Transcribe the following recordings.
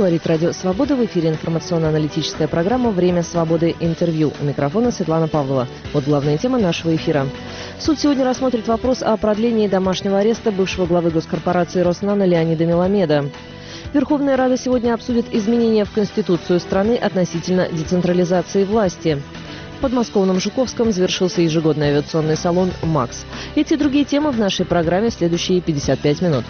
Говорит Радио Свобода. В эфире информационно-аналитическая программа «Время свободы. Интервью». У микрофона Светлана Павлова. Вот главная тема нашего эфира. Суд сегодня рассмотрит вопрос о продлении домашнего ареста бывшего главы госкорпорации «Роснано» Леонида Меламеда. Верховная Рада сегодня обсудит изменения в Конституцию страны относительно децентрализации власти. В подмосковном Жуковском завершился ежегодный авиационный салон «МАКС». Эти и другие темы в нашей программе в следующие 55 минут.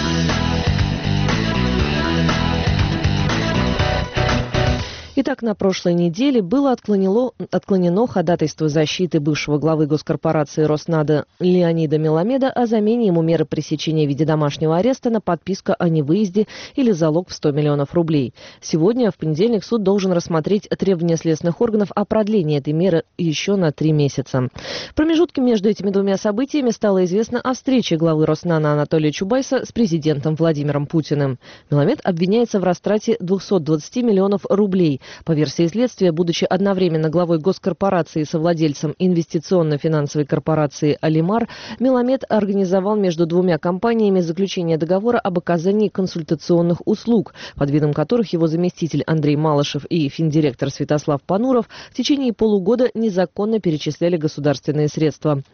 Итак, на прошлой неделе было отклонено ходатайство защиты бывшего главы госкорпорации «Роснано» Леонида Меламеда о замене ему меры пресечения в виде домашнего ареста на подписку о невыезде или залог в 100 миллионов рублей. Сегодня, в понедельник, суд должен рассмотреть требования следственных органов о продлении этой меры еще на 3 месяца. В промежутке между этими двумя событиями стало известно о встрече главы «Роснано» Анатолия Чубайса с президентом Владимиром Путиным. Меламед обвиняется в растрате 220 миллионов рублей. По версии следствия, будучи одновременно главой госкорпорации и совладельцем инвестиционно-финансовой корпорации «Алимар», Меламед организовал между двумя компаниями заключение договора об оказании консультационных услуг, под видом которых его заместитель Андрей Малышев и финдиректор Святослав Пануров в течение полугода незаконно перечисляли государственные средства.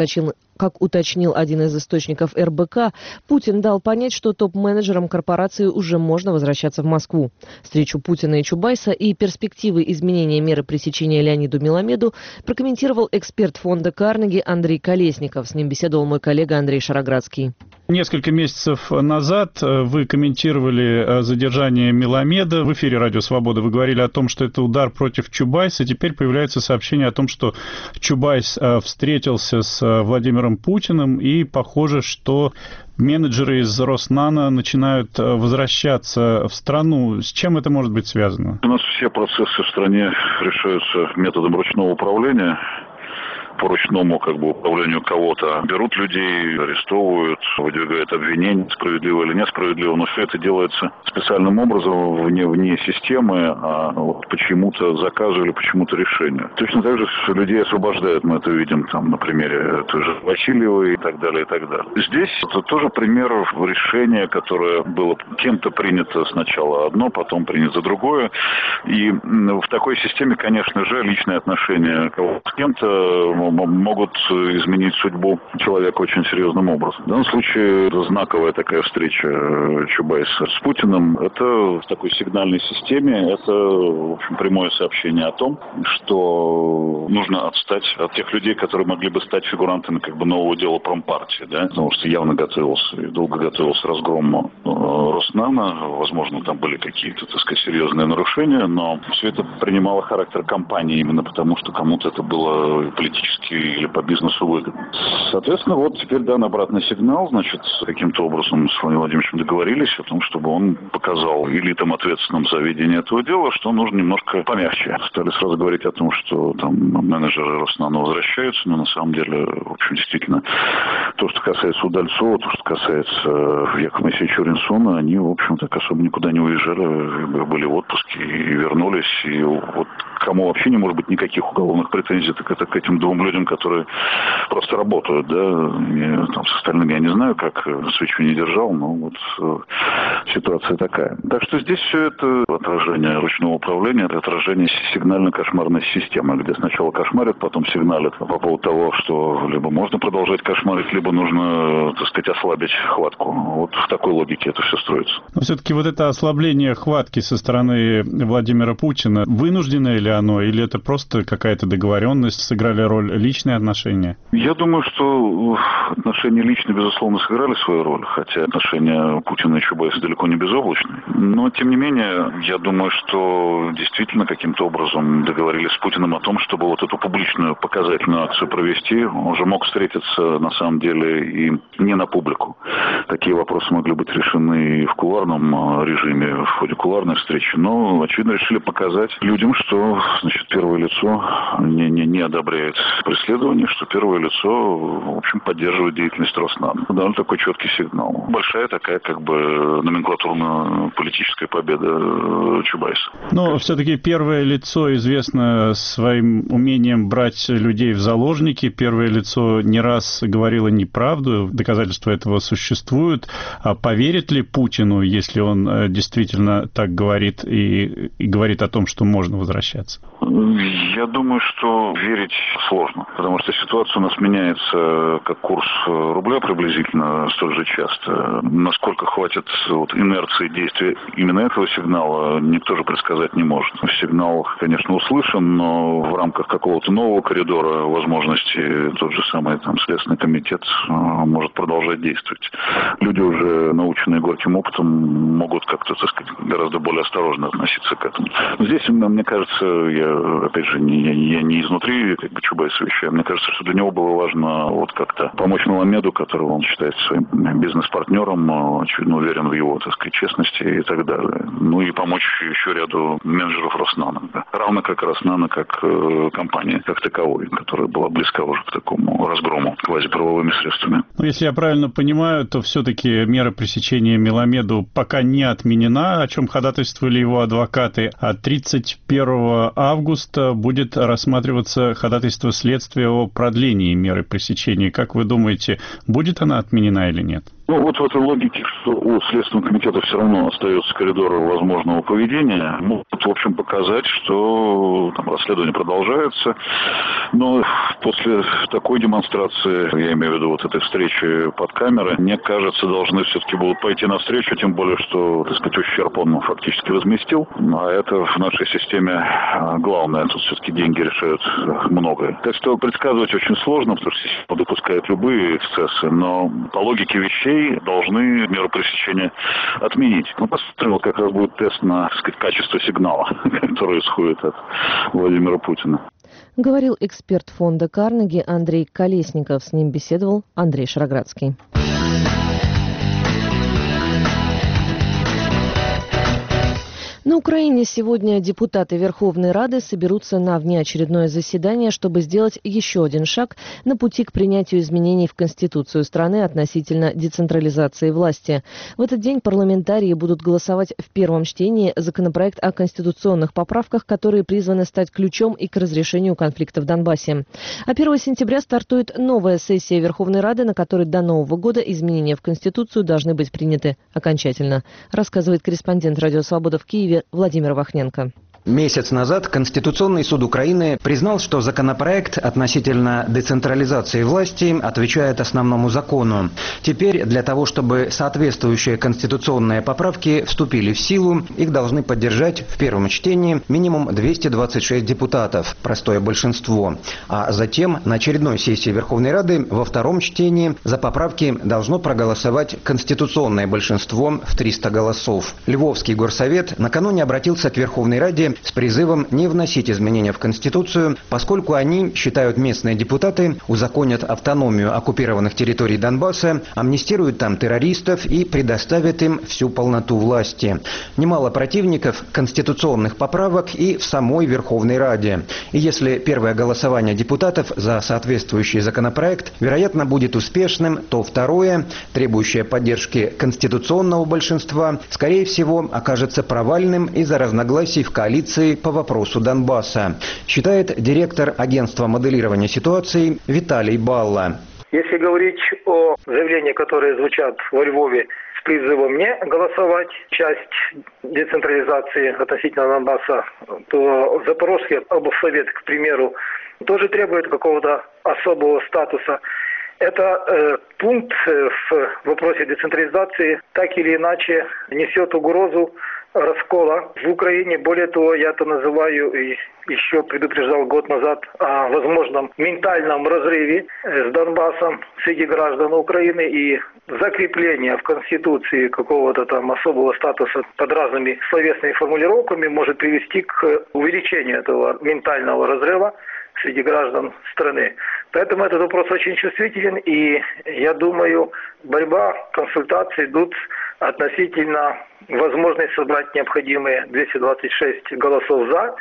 Как уточнил один из источников РБК, Путин дал понять, что топ-менеджерам корпорации уже можно возвращаться в Москву. Встречу Путина и Чубайса и перспективы изменения меры пресечения Леониду Меламеду прокомментировал эксперт фонда Карнеги Андрей Колесников. С ним беседовал мой коллега Андрей Шароградский. Несколько месяцев назад вы комментировали задержание Меламеда в эфире «Радио Свобода». Вы говорили о том, что это удар против Чубайса. Теперь появляется сообщение о том, что Чубайс встретился с Владимиром Путиным, и похоже, что менеджеры из «Роснано» начинают возвращаться в страну. С чем это может быть связано? У нас все процессы в стране решаются методом ручного управления. По ручному управлению кого-то берут людей, арестовывают, выдвигают обвинения, справедливо или несправедливо, но все это делается специальным образом, вне системы, а вот почему-то заказу или почему-то решению. Точно так же людей освобождают, мы это видим там на примере той же Васильевой и так далее, и так далее. Здесь это тоже пример решения, которое было кем-то принято сначала одно, потом принято другое, и в такой системе, конечно же, личные отношения кого-то с кем-то могут изменить судьбу человека очень серьезным образом. В данном случае знаковая такая встреча Чубайса с Путиным. Это в такой сигнальной системе, это, в общем, прямое сообщение о том, что нужно отстать от тех людей, которые могли бы стать фигурантами нового дела промпартии, да? Потому что явно готовился и долго готовился разгром Роснано. Возможно, там были какие-то, серьезные нарушения, но все это принимало характер кампании именно потому, что кому-то это было политически или по бизнесу выгодно. Соответственно, вот теперь дан обратный сигнал, значит, каким-то образом с Владимиром Владимировичем договорились о том, чтобы он показал элитам, ответственным за ведение этого дела, что нужно немножко помягче. Стали сразу говорить о том, что там менеджеры Роснано возвращаются, но на самом деле, в общем, действительно, то, что касается Удальцова, то, что касается Якова Моисеевича Уренсона, они, в общем, так особо никуда не уезжали, были в отпуске и вернулись, и вот кому вообще не может быть никаких уголовных претензий, так это к этим двум людям, которые просто работают, да, с остальными я не знаю, как свечу не держал, но вот ситуация такая. Так что здесь все это отражение ручного управления, это отражение сигнально-кошмарной системы, где сначала кошмарят, потом сигналят по поводу того, что либо можно продолжать кошмарить, либо нужно, ослабить хватку. Вот в такой логике это все строится. Но все-таки вот это ослабление хватки со стороны Владимира Путина, вынужденное ли оно, или это просто какая-то договоренность, сыграли роль личные отношения? Я думаю, что отношения личные, безусловно, сыграли свою роль, хотя отношения Путина и Чубайса далеко не безоблачные. Но, тем не менее, я думаю, что действительно каким-то образом договорились с Путиным о том, чтобы вот эту публичную показательную акцию провести. Он же мог встретиться, на самом деле, и не на публику. Такие вопросы могли быть решены и в кулуарном режиме, в ходе кулуарной встречи, но, очевидно, решили показать людям, что, первое лицо не одобряет преследований, что первое лицо, в общем, поддерживает деятельность Роснано. Довольно такой четкий сигнал. Большая такая, номенклатурно-политическая победа Чубайса. Но все-таки первое лицо известно своим умением брать людей в заложники. Первое лицо не раз говорило неправду, доказательства этого существуют. А поверит ли Путину, если он действительно так говорит и говорит о том, что можно возвращаться? Я думаю, что верить сложно, потому что ситуация у нас меняется, как курс рубля приблизительно столь же часто. Насколько хватит инерции действия именно этого сигнала, никто же предсказать не может. Сигнал, конечно, услышан, но в рамках какого-то нового коридора возможностей тот же самый Следственный комитет может продолжать действовать. Люди, уже наученные горьким опытом, могут как-то, гораздо более осторожно относиться к этому. Но здесь, мне кажется, опять же, я не изнутри Чубайса вещаю. Мне кажется, что для него было важно как-то помочь Меламеду, которого он считает своим бизнес-партнером, очевидно уверен в его, честности и так далее. Ну и помочь еще ряду менеджеров Роснано. Да. Равно как Роснано, как компания, как таковой, которая была близка уже к такому разгрому квазиправовыми средствами. Если я правильно понимаю, то все-таки мера пресечения Меламеду пока не отменена, о чем ходатайствовали его адвокаты, а 31 августа будет рассматриваться ходатайство следствия о продлении меры пресечения. Как вы думаете, будет она отменена или нет? В этой логике, что у Следственного комитета все равно остается коридор возможного поведения, могут, в общем, показать, что расследование продолжается. Но после такой демонстрации, я имею в виду этой встречи под камерой, мне кажется, должны все-таки будут пойти навстречу, тем более, что, ущерб он фактически возместил. А это в нашей системе главное. Тут все-таки деньги решают многое. Так что предсказывать очень сложно, потому что система допускает любые эксцессы, но по логике вещей должны меру пресечения отменить. Посмотрим, как раз будет тест на, качество сигнала, который исходит от Владимира Путина. Говорил эксперт фонда Карнеги Андрей Колесников. С ним беседовал Андрей Шароградский. На Украине сегодня депутаты Верховной Рады соберутся на внеочередное заседание, чтобы сделать еще один шаг на пути к принятию изменений в Конституцию страны относительно децентрализации власти. В этот день парламентарии будут голосовать в первом чтении законопроект о конституционных поправках, которые призваны стать ключом и к разрешению конфликта в Донбассе. А 1 сентября стартует новая сессия Верховной Рады, на которой до Нового года изменения в Конституцию должны быть приняты окончательно, рассказывает корреспондент «Радио Свобода» в Киеве Владимир Вахненко. Месяц назад Конституционный суд Украины признал, что законопроект относительно децентрализации власти отвечает основному закону. Теперь для того, чтобы соответствующие конституционные поправки вступили в силу, их должны поддержать в первом чтении минимум 226 депутатов, простое большинство. А затем на очередной сессии Верховной Рады во втором чтении за поправки должно проголосовать конституционное большинство в 300 голосов. Львовский горсовет накануне обратился к Верховной Раде с призывом не вносить изменения в Конституцию, поскольку они, считают местные депутаты, узаконят автономию оккупированных территорий Донбасса, амнистируют там террористов и предоставят им всю полноту власти. Немало противников конституционных поправок и в самой Верховной Раде. И если первое голосование депутатов за соответствующий законопроект, вероятно, будет успешным, то второе, требующее поддержки конституционного большинства, скорее всего, окажется провальным из-за разногласий в коалиции по вопросу Донбасса, считает директор агентства моделирования ситуации Виталий Балла. Если говорить о заявлениях, которые звучат во Львове с призывом не голосовать часть децентрализации относительно Донбасса, то Запорожский облсовет, к примеру, тоже требует какого-то особого статуса. Это пункт в вопросе децентрализации так или иначе несет угрозу раскола в Украине. Более того, я это называю и еще предупреждал год назад о возможном ментальном разрыве с Донбассом среди граждан Украины, и закрепление в Конституции какого-то там особого статуса под разными словесными формулировками может привести к увеличению этого ментального разрыва среди граждан страны. Поэтому этот вопрос очень чувствителен, и я думаю, борьба, консультации идут относительно возможности собрать необходимые 226 голосов «за».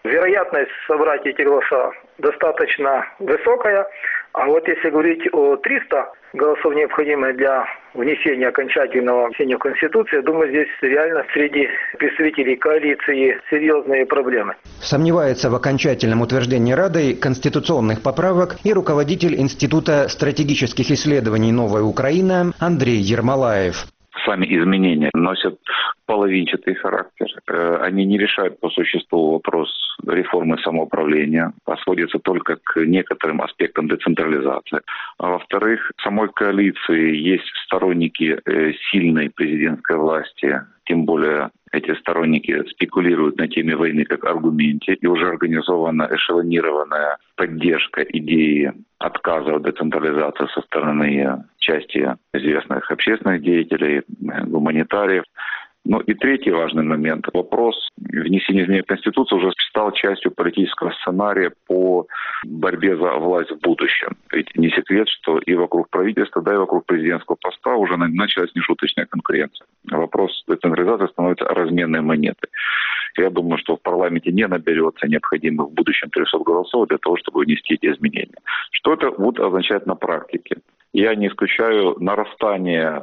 вероятность собрать эти голоса достаточно высокая. А вот если говорить о 300 голосов, необходимых для внесения окончательного внесения в Конституцию, я думаю, здесь реально среди представителей коалиции серьезные проблемы. Сомневается в окончательном утверждении Радой конституционных поправок и руководитель Института стратегических исследований «Новая Украина» Андрей Ермолаев. Сами изменения носят половинчатый характер. Они не решают по существу вопрос реформы самоуправления, а сводятся только к некоторым аспектам децентрализации. А во-вторых, в самой коалиции есть сторонники сильной президентской власти, тем более эти сторонники спекулируют на теме войны как аргументе, и уже организована эшелонированная поддержка идеи отказа от децентрализации со стороны части известных общественных деятелей, гуманитариев. Ну и третий важный момент. Вопрос внесения изменений в Конституцию уже стал частью политического сценария по борьбе за власть в будущем. Ведь не секрет, что и вокруг правительства, да и вокруг президентского поста уже началась нешуточная конкуренция. Вопрос децентрализации становится разменной монетой. Я думаю, что в парламенте не наберется необходимых в будущем 300 голосов для того, чтобы внести эти изменения. Что это будет означать на практике? Я не исключаю нарастание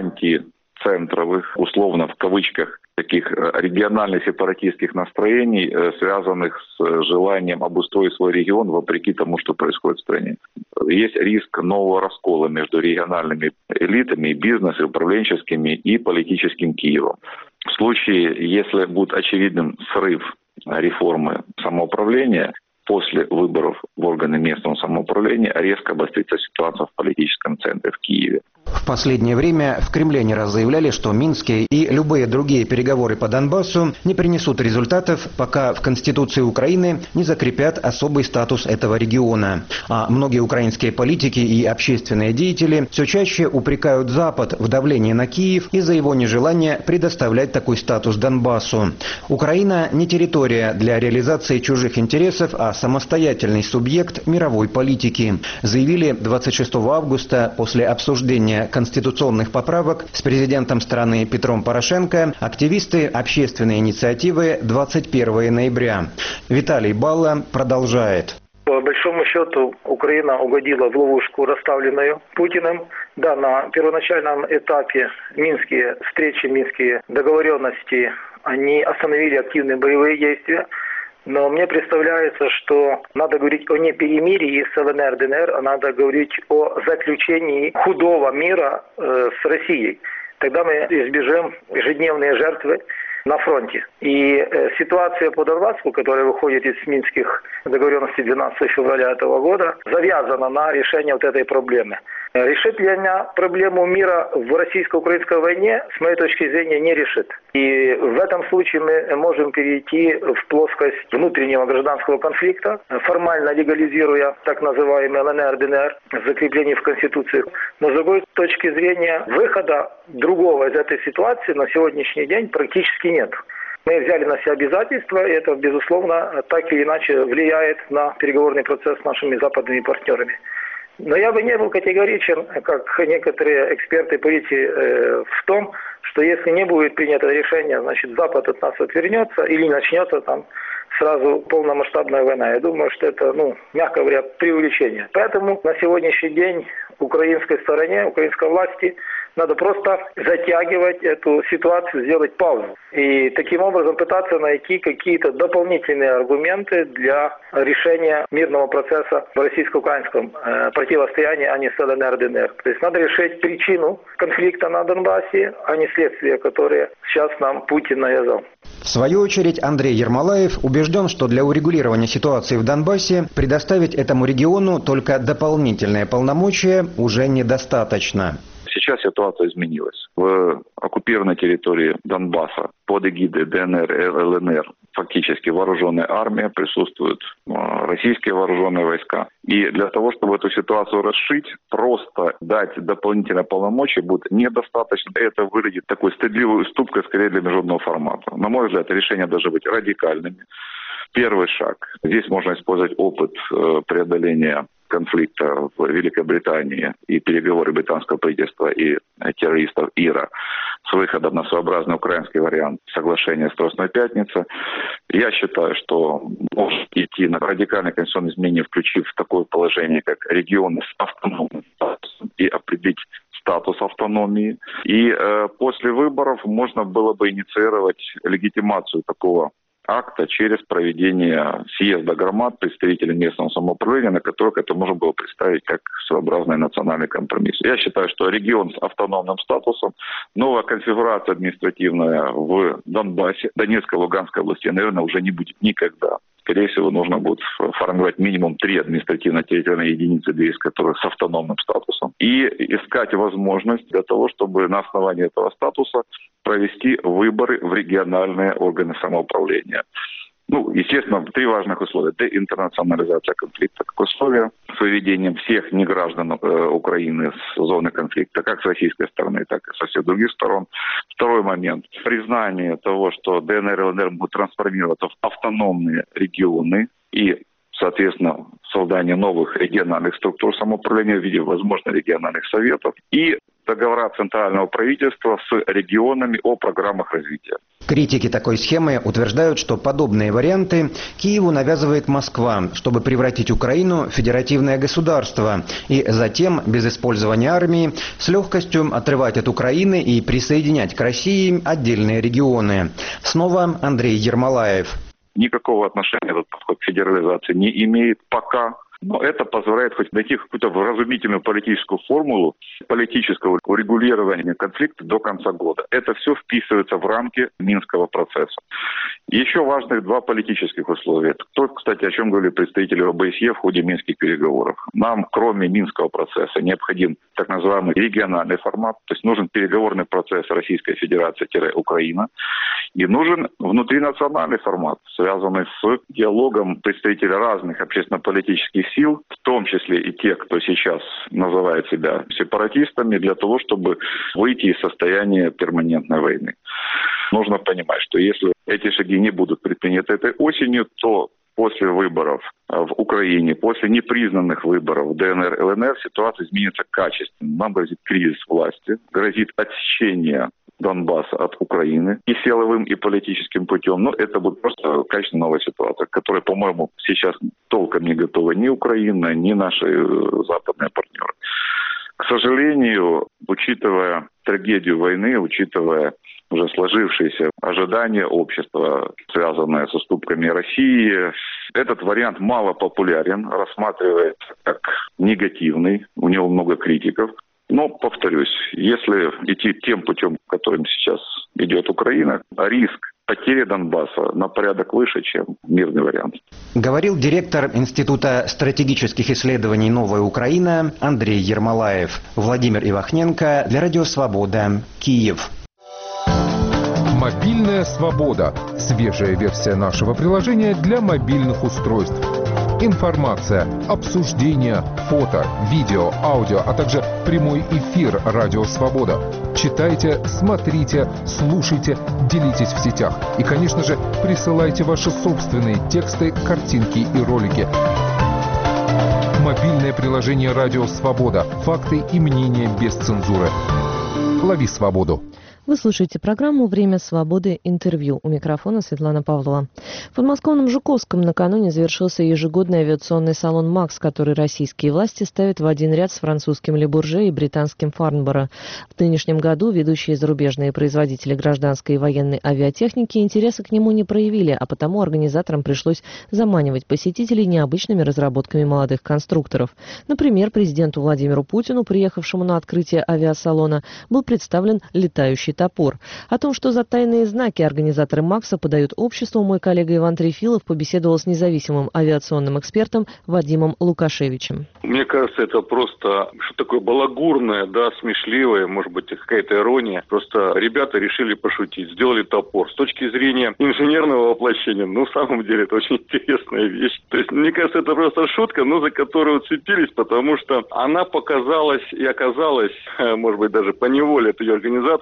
антицентровых, условно в кавычках, таких региональных сепаратистских настроений, связанных с желанием обустроить свой регион вопреки тому, что происходит в стране. Есть риск нового раскола между региональными элитами, бизнесом, управленческими и политическим Киевом. В случае, если будет очевидным срыв реформы самоуправления, после выборов в органы местного самоуправления резко обострится ситуация в политическом центре в Киеве. В последнее время в Кремле не раз заявляли, что минские и любые другие переговоры по Донбассу не принесут результатов, пока в Конституции Украины не закрепят особый статус этого региона. А многие украинские политики и общественные деятели все чаще упрекают Запад в давлении на Киев из-за его нежелания предоставлять такой статус Донбассу. Украина не территория для реализации чужих интересов, а самостоятельный субъект мировой политики, заявили 26 августа после обсуждения конституционных поправок с президентом страны Петром Порошенко активисты общественной инициативы 21 ноября. Виталий Балла продолжает. По большому счету Украина угодила в ловушку, расставленную Путиным. Да, на первоначальном этапе минские встречи, минские договоренности, они остановили активные боевые действия. Но мне представляется, что надо говорить о не перемирии с ЛНР, ДНР, а надо говорить о заключении худого мира с Россией. Тогда мы избежим ежедневные жертвы на фронте. И ситуация по Донбассу, которая выходит из минских договоренностей 12 февраля этого года, завязана на решение вот этой проблемы. Решит ли она проблему мира в российско-украинской войне, с моей точки зрения, не решит. И в этом случае мы можем перейти в плоскость внутреннего гражданского конфликта, формально легализируя так называемый ЛНР, ДНР, закрепление в Конституции. Но с другой точки зрения, выхода другого из этой ситуации на сегодняшний день практически нет. Мы взяли на себя обязательства, и это, безусловно, так или иначе влияет на переговорный процесс с нашими западными партнерами. Но я бы не был категоричен, как некоторые эксперты политики, в том, что если не будет принято решение, значит, Запад от нас отвернется или начнется там сразу полномасштабная война. Я думаю, что это, мягко говоря, преувеличение. Поэтому на сегодняшний день украинской стороне, украинской власти надо просто затягивать эту ситуацию, сделать паузу. И таким образом пытаться найти какие-то дополнительные аргументы для решения мирного процесса в российско-украинском противостоянии, а не с ЛНР, ДНР. То есть надо решить причину конфликта на Донбассе, а не следствие, которое сейчас нам Путин навязал. В свою очередь Андрей Ермолаев убежден, что для урегулирования ситуации в Донбассе предоставить этому региону только дополнительные полномочия уже недостаточно. Сейчас ситуация изменилась. В оккупированной территории Донбасса под эгидой ДНР и ЛНР фактически вооруженная армия, присутствуют российские вооруженные войска. И для того, чтобы эту ситуацию расшить, просто дать дополнительные полномочия будет недостаточно. Это выглядит такой стыдливой уступкой скорее для международного формата. На мой взгляд, решения должны быть радикальными. Первый шаг. Здесь можно использовать опыт преодоления конфликта в Великобритании и переговоры британского правительства и террористов ИРА с выходом на своеобразный украинский вариант соглашения «Страстной пятницы». Я считаю, что можно идти на радикальные конституционные изменения, включив такое положение, как регионы с автономным статусом, и определить статус автономии. И после выборов можно было бы инициировать легитимацию такого акта через проведение съезда громад представителей местного самоуправления, на которых это можно было представить как своеобразный национальный компромисс. Я считаю, что регион с автономным статусом, новая конфигурация административная в Донбассе, Донецкой, Луганской области, наверное, уже не будет никогда. Скорее всего, нужно будет формировать минимум 3 административно-территориальные единицы, 2 из которых с автономным статусом, и искать возможность для того, чтобы на основании этого статуса провести выборы в региональные органы самоуправления. Естественно, 3 важных условия. Деинтернационализация конфликта как условие с выведением всех неграждан Украины с зоны конфликта, как с российской стороны, так и со всех других сторон. Второй момент. Признание того, что ДНР и ЛНР будут трансформироваться в автономные регионы и, соответственно, создание новых региональных структур самоуправления в виде, возможно, региональных советов и договора центрального правительства с регионами о программах развития. Критики такой схемы утверждают, что подобные варианты Киеву навязывает Москва, чтобы превратить Украину в федеративное государство и затем, без использования армии, с легкостью отрывать от Украины и присоединять к России отдельные регионы. Снова Андрей Ермолаев. Никакого отношения этот подход к федерализации не имеет пока. Но это позволяет хоть найти какую-то вразумительную политическую формулу политического урегулирования конфликта до конца года. Это все вписывается в рамки Минского процесса. Еще важных 2 политических условия. То, кстати, о чем говорили представители ОБСЕ в ходе минских переговоров. Нам, кроме Минского процесса, необходим так называемый региональный формат, то есть нужен переговорный процесс Российской Федерации-Украина, и нужен внутринациональный формат, связанный с диалогом представителей разных общественно-политических сил, в том числе и тех, кто сейчас называет себя сепаратистами, для того, чтобы выйти из состояния перманентной войны. Нужно понимать, что если эти шаги не будут предприняты этой осенью, то после выборов в Украине, после непризнанных выборов в ДНР и ЛНР ситуация изменится качественно. Нам грозит кризис власти, грозит отсечение Донбасса от Украины и силовым, и политическим путем. Но это будет просто качественно новая ситуация, к которой, по-моему, сейчас толком не готова ни Украина, ни наши западные партнеры. К сожалению, учитывая трагедию войны, учитывая уже сложившиеся ожидания общества, связанные с уступками России, этот вариант мало популярен, рассматривается как негативный, у него много критиков. Но, повторюсь, если идти тем путем, которым сейчас идет Украина, риск потери Донбасса на порядок выше, чем мирный вариант. Говорил директор Института стратегических исследований «Новая Украина» Андрей Ермолаев. Владимир Ивахненко для Радио Свобода, Киев. Мобильная свобода. Свежая версия нашего приложения для мобильных устройств. Информация, обсуждения, фото, видео, аудио, а также прямой эфир «Радио Свобода». Читайте, смотрите, слушайте, делитесь в сетях. И, конечно же, присылайте ваши собственные тексты, картинки и ролики. Мобильное приложение «Радио Свобода». Факты и мнения без цензуры. Лови свободу. Вы слушаете программу «Время свободы. Интервью». У микрофона Светлана Павлова. В подмосковном Жуковском накануне завершился ежегодный авиационный салон «Макс», который российские власти ставят в один ряд с французским «Ле Бурже» и британским «Фарнборо». В нынешнем году ведущие зарубежные производители гражданской и военной авиатехники интереса к нему не проявили, а потому организаторам пришлось заманивать посетителей необычными разработками молодых конструкторов. Например, президенту Владимиру Путину, приехавшему на открытие авиасалона, был представлен летающий топор. О том, что за тайные знаки организаторы «Макса» подают обществу, мой коллега Иван Трефилов побеседовал с независимым авиационным экспертом Вадимом Лукашевичем. Мне кажется, это просто что такое балагурное, смешливое, может быть, какая-то ирония. Просто ребята решили пошутить, сделали топор. С точки зрения инженерного воплощения, в самом деле, это очень интересная вещь. То есть, мне кажется, это просто шутка, за которую уцепились, потому что она показалась и оказалась, может быть, даже поневоле от ее организаторов, она очень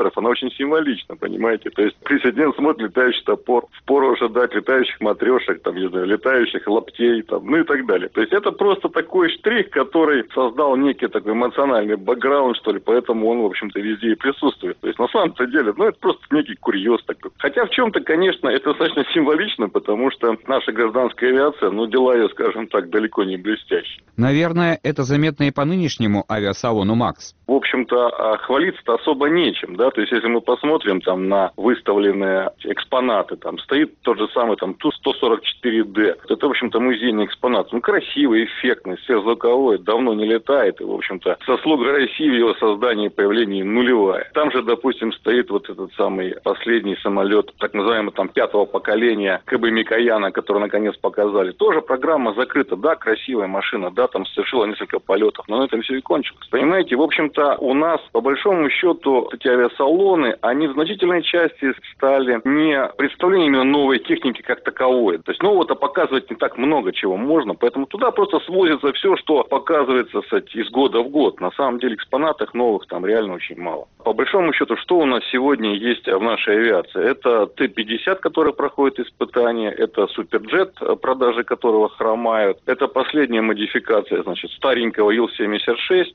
очень символично, понимаете? То есть президент смотрит летающий топор, впору ожидать летающих матрешек, там, не знаю, летающих лаптей, там, ну и так далее. То есть это просто такой штрих, который создал некий такой эмоциональный бэкграунд, что ли, поэтому он, в общем-то, везде и присутствует. То есть на самом-то деле, ну это просто некий курьез такой. Хотя в чем-то, конечно, это достаточно символично, потому что наша гражданская авиация, ну дела ее, скажем так, далеко не блестящие. Наверное, это заметно и по нынешнему авиасалону «МАКС». В общем-то, хвалиться-то особо нечем, да, то есть если мы посмотрим там на выставленные экспонаты, там стоит тот же самый там Ту-144Д, это, в общем-то, музейный экспонат, ну, красивый, эффектный, сверхзвуковой, давно не летает, и, в общем-то, заслуга России в его создании и появлении нулевая. Там же, допустим, стоит вот этот самый последний самолет, так называемый там 5-го поколения КБ Микояна, который наконец показали. Тоже программа закрыта, да, красивая машина, да, там совершила несколько полетов, но на этом все и кончилось. Понимаете, в общем-то, у нас, по большому счету, эти авиасалоны, они в значительной части стали не представлением именно новой техники как таковой. То есть нового-то показывать не так много чего можно, поэтому туда просто свозится все, что показывается, кстати, из года в год. На самом деле экспонатов новых там реально очень мало. По большому счету, что у нас сегодня есть в нашей авиации? Это Т-50, который проходит испытания, это Суперджет, продажи которого хромают, это последняя модификация, значит, старенького Ил-76,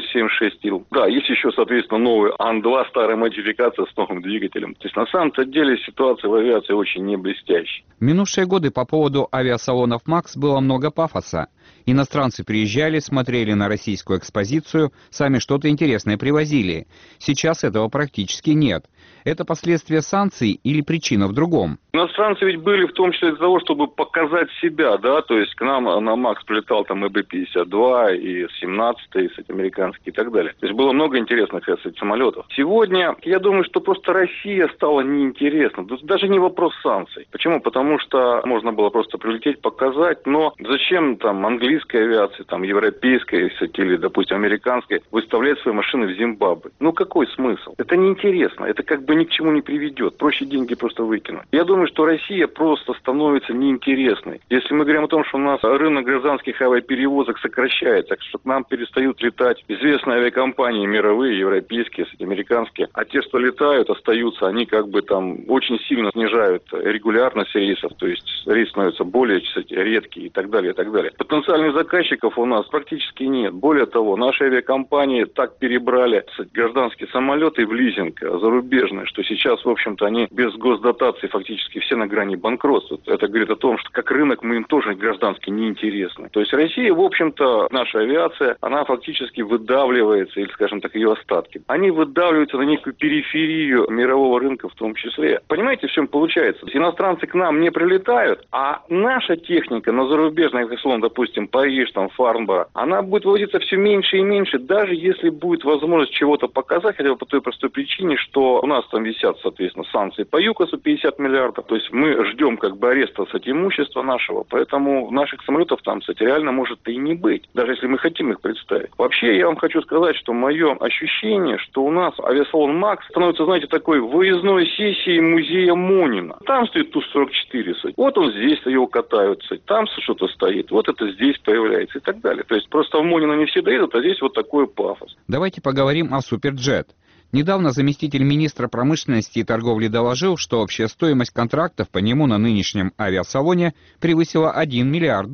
476 Ил. Да, есть еще, соответственно, новый Ан-2, старая модификация с новым двигателем. То есть, на самом-то деле, ситуация в авиации очень не блестящая. В минувшие годы по поводу авиасалонов «МАКС» было много пафоса. Иностранцы приезжали, смотрели на российскую экспозицию, сами что-то интересное привозили. Сейчас этого практически нет. Это последствия санкций или причина в другом? Иностранцы ведь были в том числе для того, чтобы показать себя, да, то есть к нам на МАКС прилетал там и Б-52, и С-17, и американский и так далее. То есть было много интересных, кстати, самолетов. Сегодня, я думаю, что просто Россия стала неинтересна. Даже не вопрос санкций. Почему? Потому что можно было просто прилететь, показать, но зачем там английской авиации, там европейской, кстати, или, допустим, американской выставлять свои машины в Зимбабве? Ну какой смысл? Это неинтересно, это как бы ни к чему не приведет. Проще деньги просто выкинуть. Я думаю, что Россия просто становится неинтересной. Если мы говорим о том, что у нас рынок гражданских авиаперевозок сокращается, что к нам перестают летать известные авиакомпании мировые, европейские, американские, а те, что летают, остаются, они как бы там очень сильно снижают регулярность рейсов, то есть рейсы становятся более, кстати, редкие и так далее, и так далее. Потенциальных заказчиков у нас практически нет. Более того, наши авиакомпании так перебрали, кстати, гражданские самолеты в лизинг зарубежные, что сейчас, в общем-то, они без госдотации фактически все на грани банкротства. Это говорит о том, что как рынок мы им тоже граждански неинтересны. То есть Россия, в общем-то, наша авиация, она фактически выдавливается, или, скажем так, ее остатки. Они выдавливаются на некую периферию мирового рынка в том числе. Понимаете, в чем получается? Иностранцы к нам не прилетают, а наша техника на зарубежных авиасалонах, допустим, Париж, там, Фарнборо, она будет вывозиться все меньше и меньше, даже если будет возможность чего-то показать, хотя бы по той простой причине, что у нас там висят, соответственно, санкции по ЮКОСу 50 миллиардов. То есть мы ждем как бы ареста, кстати, имущества нашего. Поэтому наших самолетов там, кстати, реально может и не быть. Даже если мы хотим их представить. Вообще, я вам хочу сказать, что мое ощущение, что у нас авиасалон МАКС становится, знаете, такой выездной сессией музея Монина. Там стоит Ту-144, кстати. Вот он здесь его катают, кстати. Там что-то стоит. Вот это здесь появляется и так далее. То есть просто в Монина не все доедут, а здесь вот такой пафос. Давайте поговорим о Суперджет. Недавно заместитель министра промышленности и торговли доложил, что общая стоимость контрактов по нему на нынешнем авиасалоне превысила $1 миллиард.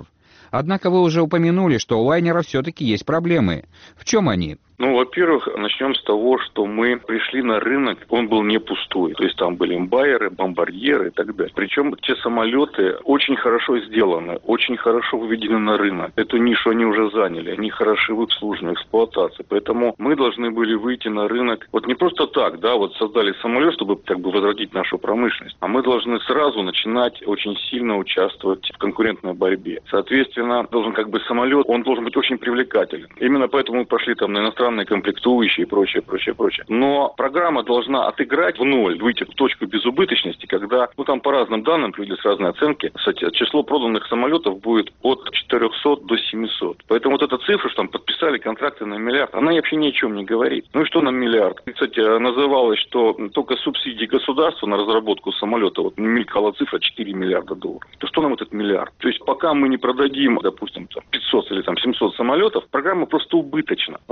Однако вы уже упомянули, что у лайнера все-таки есть проблемы. В чем они? Ну, во-первых, начнем с того, что мы пришли на рынок, он был не пустой. То есть там были эмбайеры, бомбардьеры и так далее. Причем те самолеты очень хорошо сделаны, очень хорошо выведены на рынок. Эту нишу они уже заняли, они хороши в обслуживании, эксплуатации. Поэтому мы должны были выйти на рынок вот не просто так, да, вот создали самолет, чтобы как бы возродить нашу промышленность, а мы должны сразу начинать очень сильно участвовать в конкурентной борьбе. Соответственно, должен как бы самолет, он должен быть очень привлекателен. Именно поэтому мы пошли там на иностранные комплектующие и прочее. Но программа должна отыграть в ноль, выйти в точку безубыточности, когда, ну там по разным данным, приводились разные оценки, кстати, число проданных самолетов будет от 400 до 700. Поэтому вот эта цифра, что там подписали контракты на миллиард, она вообще ни о чем не говорит. Ну и что на миллиард? Кстати, называлось, что только субсидии государства на разработку самолета, вот мелькала цифра $4 миллиарда. То что нам этот миллиард? То есть пока мы не продадим, допустим, 500 или там 700 самолетов, программа просто убыточна. Во-вторых,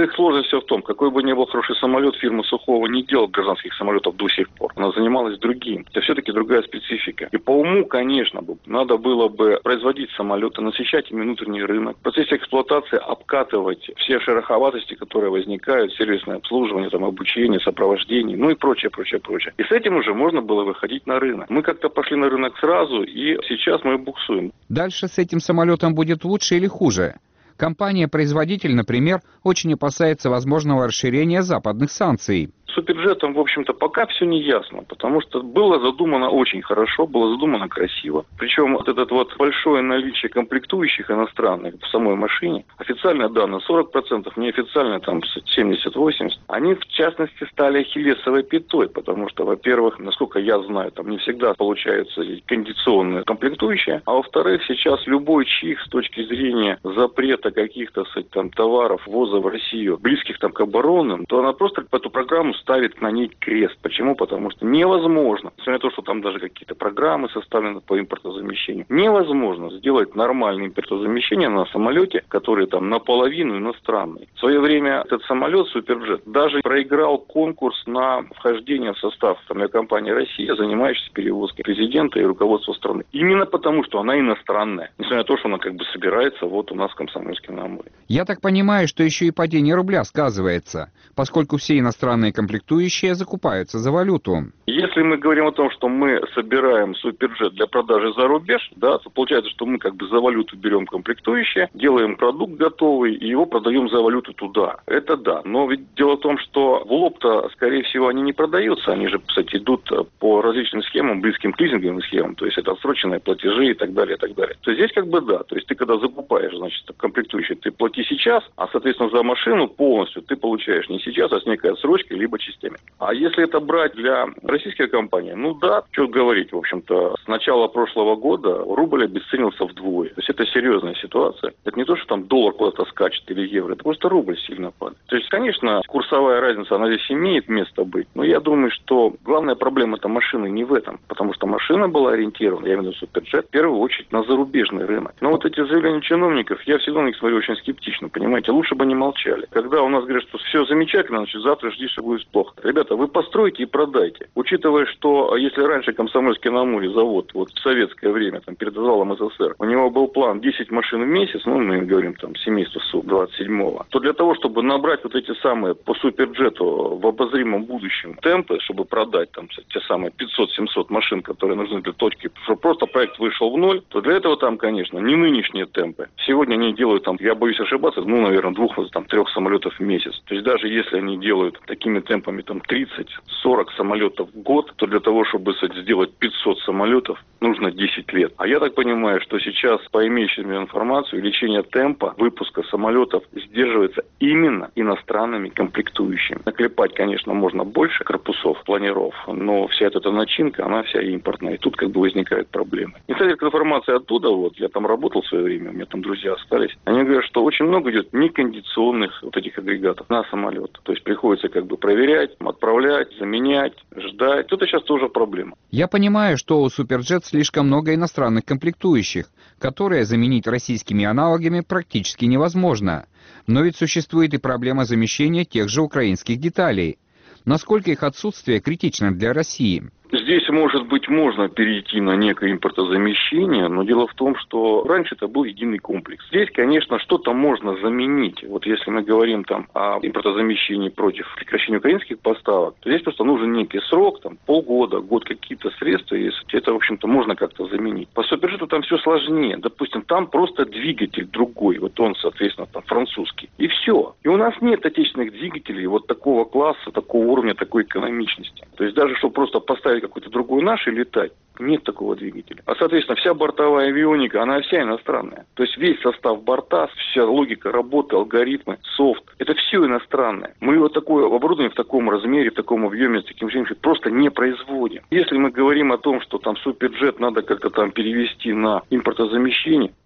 их сложность все в том, какой бы ни был хороший самолет, фирма Сухого не делала гражданских самолетов до сих пор. Она занималась другим. Это все-таки другая специфика. И по уму, конечно, надо было бы производить самолеты, насыщать ими внутренний рынок, в процессе эксплуатации обкатывать все шероховатости, которые возникают, сервисное обслуживание, там, обучение, сопровождение, ну и прочее. И с этим уже можно было выходить на рынок. Мы как-то пошли на рынок сразу, и сейчас мы буксуем. Дальше с этим самолетом будет лучше или хуже? Компания-производитель, например, очень опасается возможного расширения западных санкций. Суперджетом, в общем-то, пока все не ясно, потому что было задумано очень хорошо, было задумано красиво. Причем вот это вот большое наличие комплектующих иностранных в самой машине, официальные данные 40%, неофициальные там 70-80%, они в частности стали ахиллесовой пятой, потому что, во-первых, насколько я знаю, там не всегда получаются кондиционные комплектующие, а во-вторых, сейчас любой чих с точки зрения запрета каких-то там товаров, ввоза в Россию, близких там к оборонным, то она просто по эту программу ставит на ней крест. Почему? Потому что невозможно, несмотря на то, что там даже какие-то программы составлены по импортозамещению, невозможно сделать нормальное импортозамещение на самолете, который там наполовину иностранный. В свое время этот самолет, Суперджет, даже проиграл конкурс на вхождение в состав авиакомпании «Россия», занимающейся перевозкой президента и руководства страны. Именно потому, что она иностранная. Несмотря на то, что она как бы собирается вот у нас в Комсомольске-на-Амуре. Я так понимаю, что еще и падение рубля сказывается, поскольку все иностранные комплектующие закупаются за валюту. Если мы говорим о том, что мы собираем Суперджет для продажи за рубеж, да, то получается, что мы как бы за валюту берем комплектующие, делаем продукт готовый и его продаем за валюту туда. Это да. Но ведь дело в том, что в лоб-то, скорее всего, они не продаются. Они же, кстати, идут по различным схемам, близким к лизинговым схемам. То есть это отсроченные платежи и так далее, и так далее. То есть здесь как бы да. То есть ты когда закупаешь, значит, комплектующие, ты плати сейчас, а, соответственно, за машину полностью ты получаешь не сейчас, а с некой отсрочкой, либо частями. А если это брать для российской компании, ну да, что говорить, в общем-то, с начала прошлого года рубль обесценился вдвое. То есть это серьезная ситуация. Это не то, что там доллар куда-то скачет или евро, это просто рубль сильно падает. То есть, конечно, курсовая разница, она здесь имеет место быть, но я думаю, что главная проблема этой машины не в этом, потому что машина была ориентирована, я имею в виду Суперджет, в первую очередь на зарубежный рынок. Но вот эти заявления чиновников, я всегда на них смотрю очень скептично, понимаете, лучше бы они молчали. Когда у нас говорят, что все замечательно, значит, завтра жди, что будет плохо. Ребята, вы постройте и продайте. Учитывая, что если раньше Комсомольский-на-Амуре завод, вот в советское время, там, перед развалом СССР, у него был план 10 машин в месяц, ну, мы говорим, там, семейство Су-27, то для того, чтобы набрать вот эти самые по Суперджету в обозримом будущем темпы, чтобы продать там те самые 500-700 машин, которые нужны для точки, чтобы просто проект вышел в ноль, то для этого там, конечно, не нынешние темпы. Сегодня они делают там, я боюсь ошибаться, ну, наверное, 2-3 самолетов в месяц. То есть даже если они делают такими темпами там 30-40 самолетов в год, то для того, чтобы сделать 500 самолетов, нужно 10 лет. А я так понимаю, что сейчас по имеющейся информации увеличение темпа выпуска самолетов сдерживается именно иностранными комплектующими. Наклепать, конечно, можно больше корпусов, планиров, но вся эта начинка, она вся импортная. И тут как бы возникают проблемы. И, кстати, информация оттуда, вот, я там работал в свое время, у меня там друзья остались, они говорят, что очень много идет некондиционных вот этих агрегатов на самолет. То есть приходится как бы проверять, отправлять, заменять, ждать. Это сейчас тоже проблема. Я понимаю, что у Суперджет слишком много иностранных комплектующих, которые заменить российскими аналогами практически невозможно. Но ведь существует и проблема замещения тех же украинских деталей. Насколько их отсутствие критично для России? Здесь, может быть, можно перейти на некое импортозамещение, но дело в том, что раньше это был единый комплекс. Здесь, конечно, что-то можно заменить. Вот если мы говорим там о импортозамещении против прекращения украинских поставок, то здесь просто нужен некий срок, там полгода, год, какие-то средства, и это, в общем-то, можно как-то заменить. По Суперджету там все сложнее. Допустим, там просто двигатель другой, вот он, соответственно, там французский. И все. И у нас нет отечественных двигателей вот такого класса, такого уровня, такой экономичности. То есть даже, чтобы просто поставить какой-то другой наш и летать, нет такого двигателя. А, соответственно, вся бортовая авионика, она вся иностранная. То есть весь состав борта, вся логика работы, алгоритмы, софт, это все иностранное. Мы вот такое оборудование в таком размере, в таком объеме, с таким же просто не производим. Если мы говорим о том, что там Суперджет надо как-то там перевести на импортозамещение,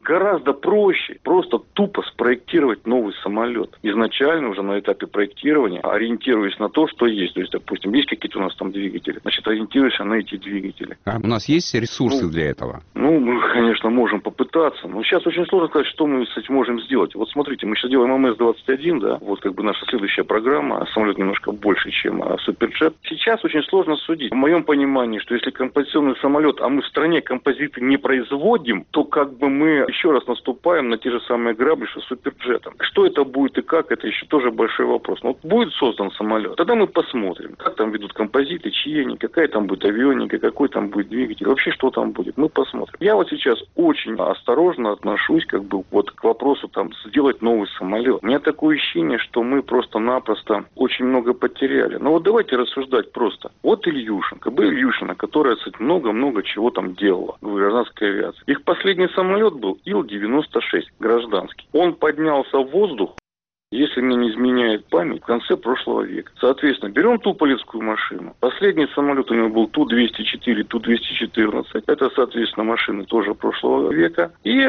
Гораздо проще просто тупо спроектировать новый самолет. Изначально уже на этапе проектирования, ориентируясь на то, что есть. То есть, допустим, есть какие-то у нас там двигатели. Значит, ориентируйся на эти двигатели. А у нас есть ресурсы для этого? Мы, конечно, можем попытаться. Но сейчас очень сложно сказать, что мы с этим можем сделать. Вот смотрите, мы сейчас делаем МС-21, да, вот как бы наша следующая программа. Самолет немножко больше, чем Суперджет. Сейчас очень сложно судить. В моем понимании, что если композиционный самолет, а мы в стране композиты не производим, то как бы мы еще раз наступаем на те же самые грабли, что Суперджетом. Что это будет и как, это еще тоже большой вопрос. Но вот будет создан самолет, тогда мы посмотрим, как там ведут композиты, чьи они, какая там будет авионика, какой там будет двигатель, вообще что там будет. Мы посмотрим. Я вот сейчас очень осторожно отношусь как бы вот к вопросу там сделать новый самолет. У меня такое ощущение, что мы просто-напросто очень много потеряли. Но вот давайте рассуждать просто. Вот Ильюшин, КБ Ильюшина, которая, кстати, много-много чего там делала в гражданской авиации. Их последний самолет был Ил-96, гражданский. Он поднялся в воздух, если мне не изменяет память, в конце прошлого века. Соответственно, берем туполевскую машину. Последний самолет у него был Ту-204, Ту-214. Это, соответственно, машины тоже прошлого века. И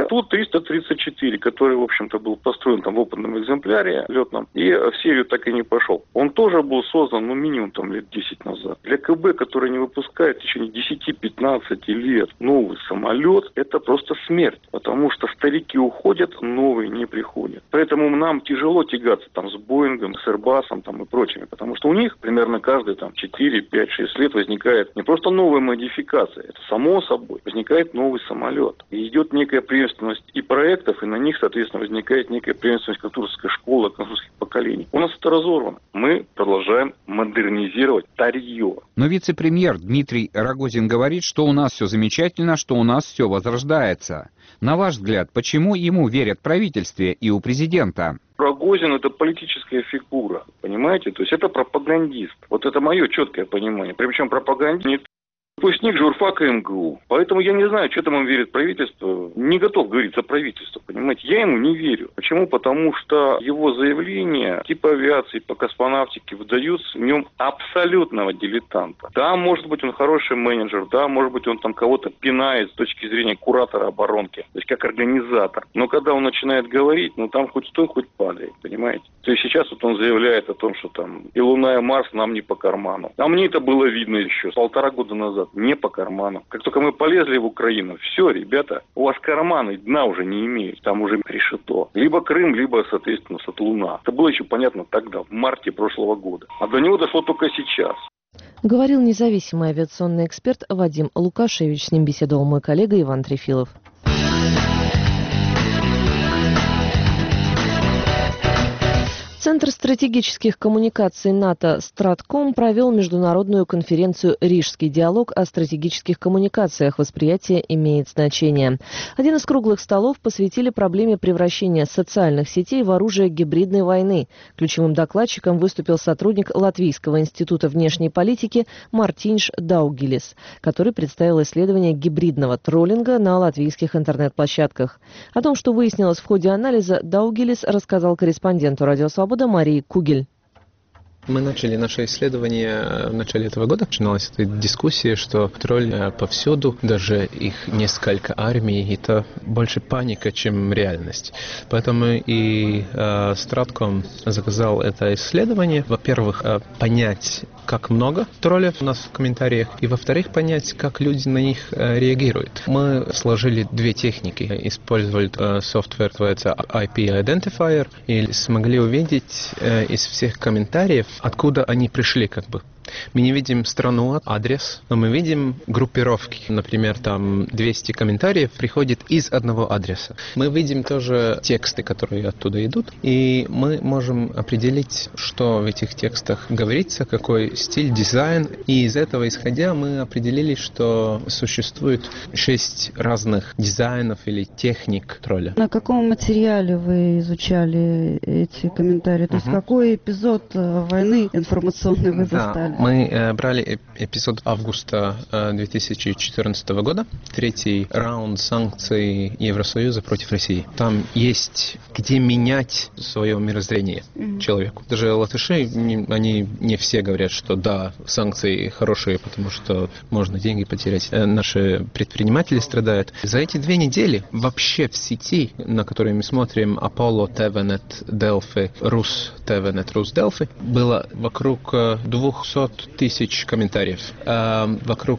Ту-334, который, в общем-то, был построен там в опытном экземпляре летном. И в серию так и не пошел. Он тоже был создан, минимум там лет 10 назад. Для КБ, который не выпускает в течение 10-15 лет новый самолет, это просто смерть. Потому что старики уходят, новые не приходят. Поэтому нам тяжело тягаться там с Боингом, с Airbus'ом там и прочими, потому что у них примерно каждые там 4, 5, 6 лет возникает не просто новая модификация, это само собой возникает новый самолет. И идет некая преемственность и проектов, и на них, соответственно, возникает некая преемственность конструкторской школы, конструкторских поколений. У нас это разорвано. Мы продолжаем модернизировать старье. Но вице-премьер Дмитрий Рогозин говорит, что у нас все замечательно, что у нас все возрождается. На ваш взгляд, почему ему верят в правительстве и у президента? Рогозин – это политическая фигура, понимаете? То есть это пропагандист. Вот это мое четкое понимание. Причем пропагандист выпускник журфака МГУ. Поэтому я не знаю, что там он верит правительству. Не готов говорить за правительство, понимаете? Я ему не верю. Почему? Потому что его заявления типа авиации, по космонавтике выдают в нем абсолютного дилетанта. Да, может быть, он хороший менеджер, да, может быть, он там кого-то пинает с точки зрения куратора оборонки, то есть как организатор. Но когда он начинает говорить, там хоть стой, хоть падай, понимаете? То есть сейчас вот он заявляет о том, что там и Луна, и Марс нам не по карману. А мне это было видно еще 1,5 года назад. Не по карману. Как только мы полезли в Украину, все, ребята, у вас карманы дна уже не имеют. Там уже решето. Либо Крым, либо, соответственно, Луна. Это было еще понятно тогда, в марте прошлого года. А до него дошло только сейчас. Говорил независимый авиационный эксперт Вадим Лукашевич. С ним беседовал мой коллега Иван Трефилов. Центр стратегических коммуникаций НАТО «Стратком» провел международную конференцию «Рижский диалог» о стратегических коммуникациях. Восприятие имеет значение. Один из круглых столов посвятили проблеме превращения социальных сетей в оружие гибридной войны. Ключевым докладчиком выступил сотрудник Латвийского института внешней политики Мартинš Daugielis, который представил исследование гибридного троллинга на латвийских интернет-площадках. О том, что выяснилось в ходе анализа, Daugielis рассказал корреспонденту «Радио Свобода» Марии Кугель. Мы начали наше исследование в начале этого года. Начиналась эта дискуссия, что тролль повсюду, даже их несколько армий, это больше паника, чем реальность. Поэтому и Стратком заказал это исследование. Во-первых, понять, как много троллей у нас в комментариях, и во-вторых, понять, как люди на них реагируют. Мы сложили две техники. Использовали софтвер, называется IP Identifier, и смогли увидеть из всех комментариев, откуда они пришли, как бы. Мы не видим страну, адрес, но мы видим группировки. Например, там 200 комментариев приходит из одного адреса. Мы видим тоже тексты, которые оттуда идут, и мы можем определить, что в этих текстах говорится, какой стиль, дизайн. И из этого исходя мы определили, что существует 6 разных дизайнов или техник тролля. На каком материале вы изучали эти комментарии? То есть какой эпизод войны информационной вы застали? Мы брали эпизод августа 2014 года, третий раунд санкций Евросоюза против России. Там есть где менять свое мирозрение человеку. Даже латыши, они не все говорят, что да, санкции хорошие, потому что можно деньги потерять. Наши предприниматели страдают. За эти 2 недели вообще в сети, на которые мы смотрим, Apollo, TVNet, Delphi, Rus, TVNet, Rus, Delphi, было вокруг 200 тысяч комментариев. Вокруг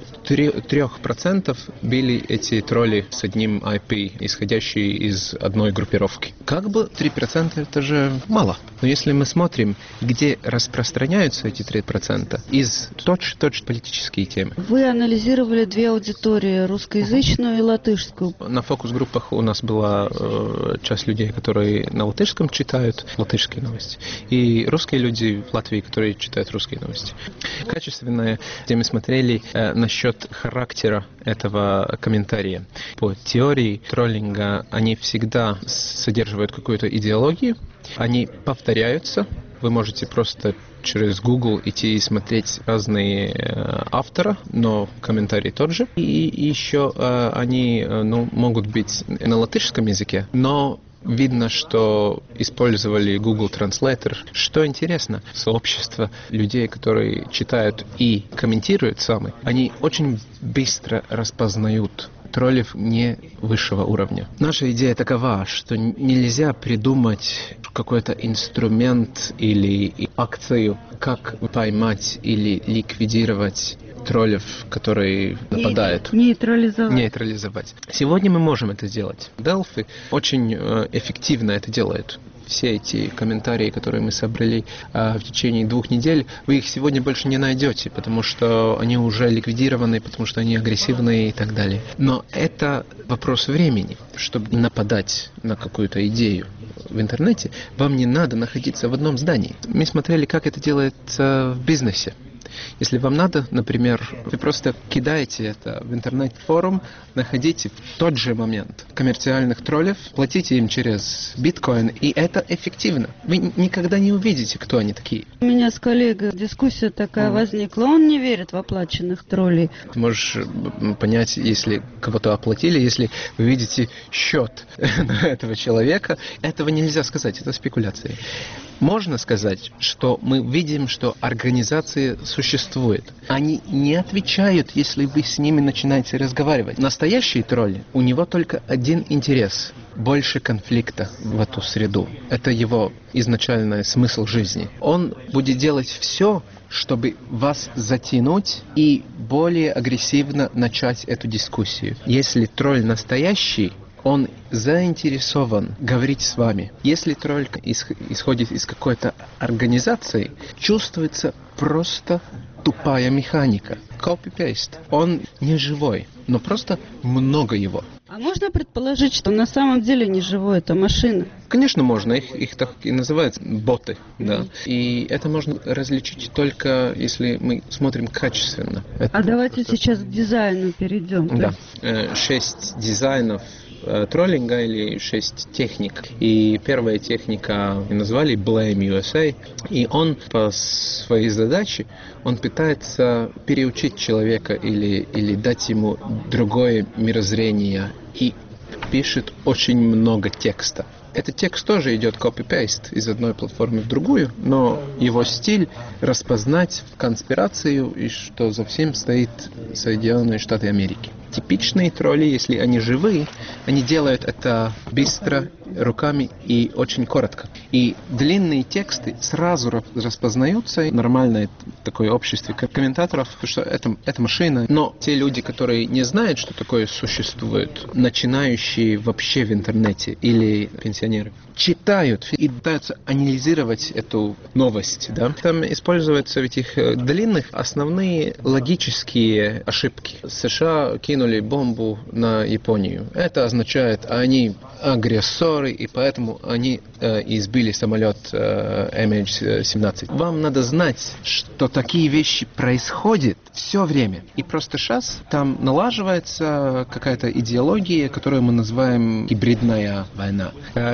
3% были эти тролли с одним IP, исходящие из одной группировки. Как бы 3% это же мало. Но если мы смотрим, где распространяются эти 3%, из точно политические темы. Вы анализировали 2 аудитории, русскоязычную и латышскую. На фокус-группах у нас была часть людей, которые на латышском читают латышские новости, и русские люди в Латвии, которые читают русские новости. Качественное, где мы смотрели насчет характера этого комментария. По теории троллинга они всегда содержат какую-то идеологию, они повторяются. Вы можете просто через Google идти и смотреть разные автора, но комментарий тот же. И еще они могут быть на латышском языке, но видно, что использовали Google Translator. Что интересно, сообщество людей, которые читают и комментируют сами, они очень быстро распознают троллев не высшего уровня. Наша идея такова, что нельзя придумать какой-то инструмент или акцию, как поймать или ликвидировать троллев, которые нападают. Нейтрализовать. Сегодня мы можем это сделать. Delphi очень эффективно это делает. Все эти комментарии, которые мы собрали в течение 2 недель, вы их сегодня больше не найдете, потому что они уже ликвидированы, потому что они агрессивные и так далее. Но это вопрос времени. Чтобы нападать на какую-то идею в интернете, вам не надо находиться в одном здании. Мы смотрели, как это делается в бизнесе. Если вам надо, например, вы просто кидаете это в интернет-форум, находите в тот же момент коммерциальных троллев, платите им через биткоин, и это эффективно. Вы никогда не увидите, кто они такие. У меня с коллегой дискуссия такая возникла. Он не верит в оплаченных троллей. Ты можешь понять, если кого-то оплатили, если вы видите счет на этого человека, этого нельзя сказать, это спекуляции. Можно сказать, что мы видим, что организации существуют. Они не отвечают, если вы с ними начинаете разговаривать. Настоящий тролль, у него только один интерес – больше конфликта в эту среду. Это его изначальный смысл жизни. Он будет делать все, чтобы вас затянуть и более агрессивно начать эту дискуссию. Если тролль настоящий, он заинтересован говорить с вами. Если тролль исходит из какой-то организации, чувствуется просто тупая механика. Copy-paste. Он не живой, но просто много его. А можно предположить, что на самом деле не живой, это машина? Конечно, можно. Их так и называют боты. Да. И это можно различить только если мы смотрим качественно. Это давайте сейчас к дизайну перейдем. Да. 6 дизайнов троллинга или 6 техник. И первая техника назвали Blame USA. И он по своей задаче, он пытается переучить человека или дать ему другое мирозрение. И пишет очень много текста. Этот текст тоже идет copy-paste из одной платформы в другую, но его стиль распознать конспирацию и что за всем стоит Соединенные Штаты Америки. Типичные тролли, если они живые, они делают это быстро, руками и очень коротко. И длинные тексты сразу распознаются. Нормальное такое общество комментаторов, что это машина. Но те люди, которые не знают, что такое существует, начинающие вообще в интернете или пенсионеры, читают и пытаются анализировать эту новость. Да? Там используются в этих длинных основные логические ошибки. США кинули кинули бомбу на Японию. Это означает, они агрессоры, и поэтому они избили самолет MH17. Вам надо знать, что такие вещи происходят все время. И просто сейчас там налаживается какая-то идеология, которую мы называем гибридная война.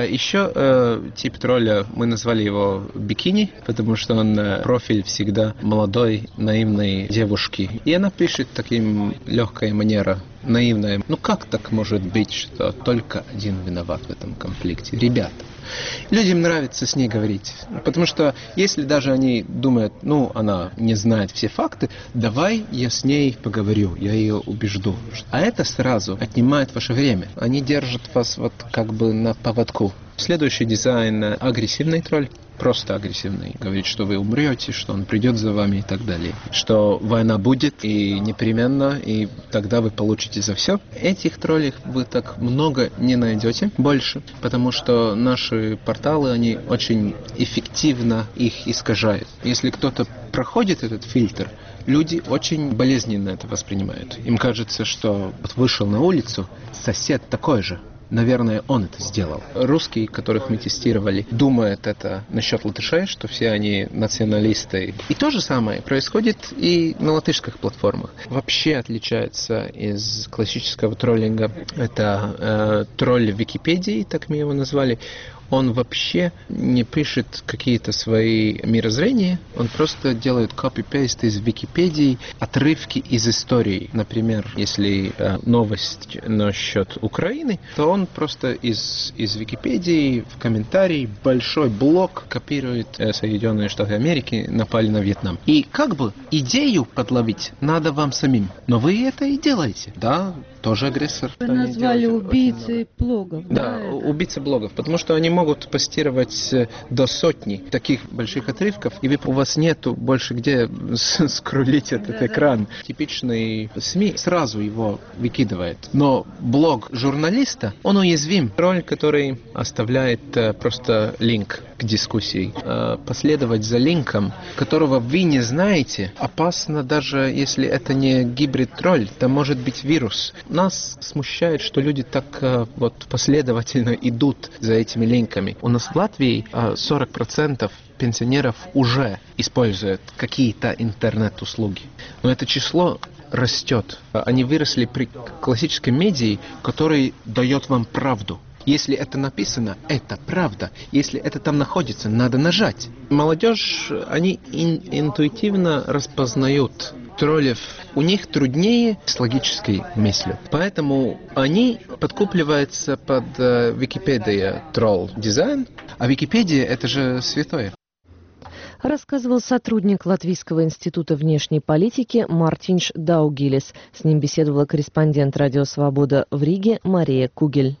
Еще тип тролля, мы назвали его бикини, потому что он профиль всегда молодой, наивной девушки. И она пишет таким легкой манерой, наивная. Ну как так может быть, что только один виноват в этом конфликте? Ребята, людям нравится с ней говорить, потому что если даже они думают, ну она не знает все факты, давай я с ней поговорю, я ее убежду. А это сразу отнимает ваше время. Они держат вас вот как бы на поводку. Следующий дизайн — агрессивный тролль. Просто агрессивный. Говорит, что вы умрете, что он придет за вами и так далее. Что война будет и непременно, и тогда вы получите за все. Этих троллей вы так много не найдете больше, потому что наши порталы, они очень эффективно их искажают. Если кто-то проходит этот фильтр, люди очень болезненно это воспринимают. Им кажется, что вот вышел на улицу, сосед такой же. Наверное, он это сделал. Русские, которых мы тестировали, думают это насчет латышей, что все они националисты. И то же самое происходит и на латышских платформах. Вообще отличается из классического троллинга. Это тролль в Википедии, так мы его назвали. Он вообще не пишет какие-то свои мирозрения, он просто делает копи-пейст из Википедии, отрывки из истории. Например, если новость насчет Украины, то он просто из Википедии в комментарии большой блок копирует Соединенные Штаты Америки напали на Вьетнам. И как бы идею подловить надо вам самим. Но вы это и делаете. Да, тоже агрессор. Вы назвали убийцы блогов. Да, убийцы блогов, потому что они могут постировать до сотни таких больших отрывков, и у вас нету больше где скроллить этот экран. Типичный СМИ сразу его выкидывает. Но блог журналиста, он уязвим. Тролль, который оставляет просто линк к дискуссии. Последовать за линком, которого вы не знаете, опасно, даже если это не гибрид-тролль, там может быть вирус. Нас смущает, что люди так вот последовательно идут за этими линками. У нас в Латвии 40% пенсионеров уже используют какие-то интернет-услуги. Но это число растет. Они выросли при классической медиа, который дает вам правду. Если это написано, это правда. Если это там находится, надо нажать. Молодежь, они интуитивно распознают троллев. У них труднее с логической мыслью. Поэтому они подкупливаются под Википедия тролл дизайн. А Википедия — это же святое. Рассказывал сотрудник Латвийского института внешней политики Мартинш Даугилис. С ним беседовала корреспондент «Радио Свобода» в Риге Мария Кугель.